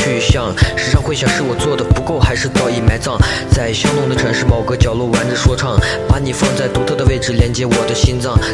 去向。时常会想，是我做的不够，还是早已埋葬在相同的城市某个角落玩着说唱，把你放在独特的位置，连接我的心脏。